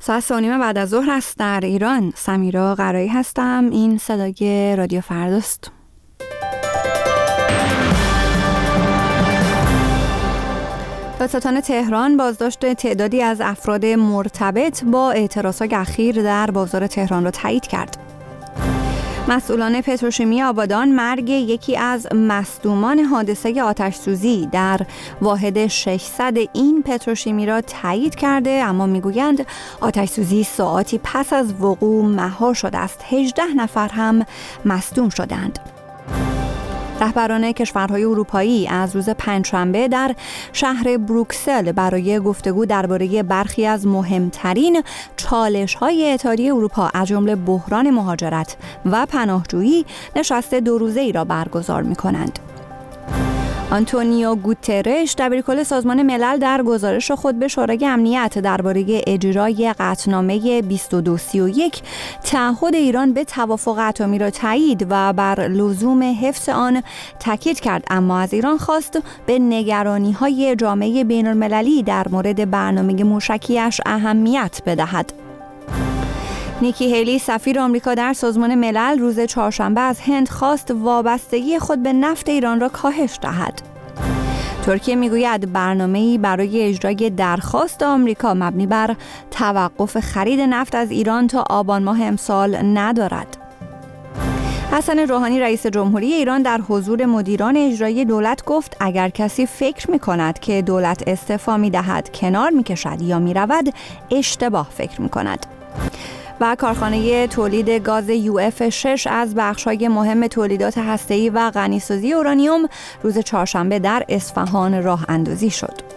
ساعت 3:30 بعد از ظهر است در ایران. سمیرا قرایی هستم. این صدای رادیو فرداست. دادستان تهران بازداشت تعدادی از افراد مرتبط با اعتراضات اخیر در بازار تهران را تایید کرد. مسئولان پتروشیمی آبادان مرگ یکی از مصدومان حادثه آتش‌سوزی در واحد 600 این پتروشیمی را تایید کرده، اما میگویند آتش‌سوزی ساعاتی پس از وقوع مهار شده است. 18 نفر هم مصدوم شدند. رهبران کشورهای اروپایی از روز پنجشنبه در شهر بروکسل برای گفتگو درباره برخی از مهمترین چالش‌های اتحادیه اروپا از جمله بحران مهاجرت و پناهجویی نشست 2 روزه‌ای را برگزار می‌کنند. آنتونیو گوترش دبیرکل سازمان ملل در گزارش خود به شورای امنیت درباره اجرای قطعنامه 2231 تعهد ایران به توافق اتمی را تایید و بر لزوم حفظ آن تاکید کرد، اما از ایران خواست به نگرانی‌های جامعه بین‌المللی در مورد برنامه موشکیش اهمیت بدهد. نیکی هیلی سفیر آمریکا در سازمان ملل روز چهارشنبه از هند خواست وابستگی خود به نفت ایران را کاهش دهد. ترکیه میگوید برنامه‌ای برای اجرای درخواست آمریکا مبنی بر توقف خرید نفت از ایران تا آبان ماه امسال ندارد. حسن روحانی رئیس جمهوری ایران در حضور مدیران اجرایی دولت گفت اگر کسی فکر می‌کند که دولت استعفا می‌دهد، کنار می‌کشد یا می‌رود، اشتباه فکر می‌کند. و کارخانه تولید گاز UF6 از بخش‌های مهم تولیدات هسته‌ای و غنیسازی اورانیوم روز چهارشنبه در اصفهان راه اندازی شد.